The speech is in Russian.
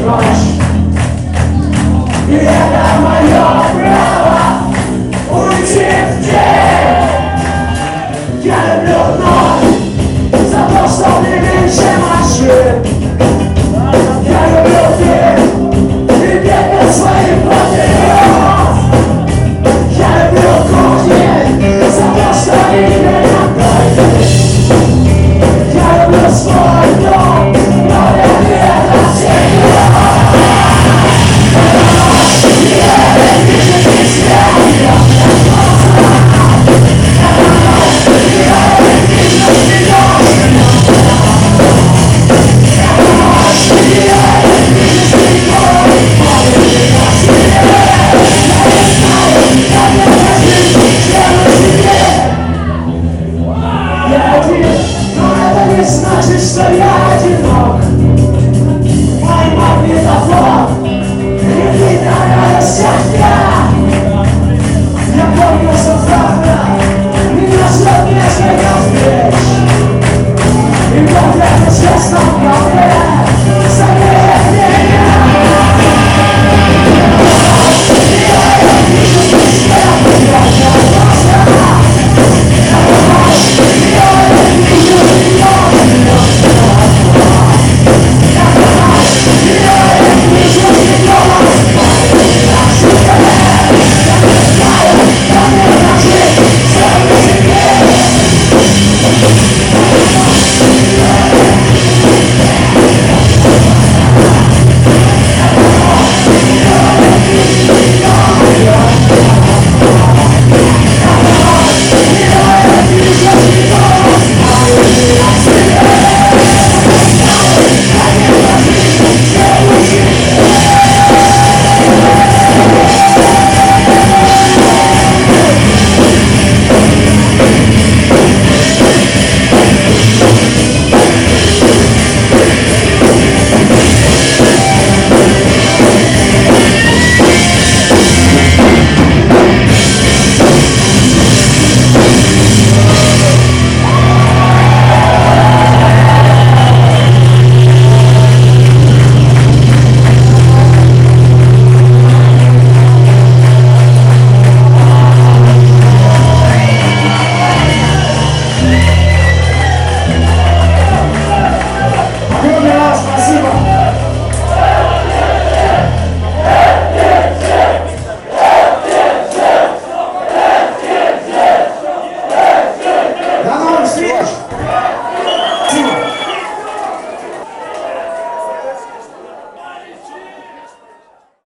ночь. И это мое право уйти в день. Я люблю ночь за то, что мне меньше машин. Я люблю день и бегать своих потеряв. Я люблю кухни за то, что они меня дают. Я люблю свой дом, но я не это всегда. Я вижу тебя. Я один, но это не значит, что я одинок. Мой магнитофон невидная сетка. Я помню, что завтра меня ждет несколько встреч. И вот я на честном кафе согреет меня. Я вижу тебя, я спасибо.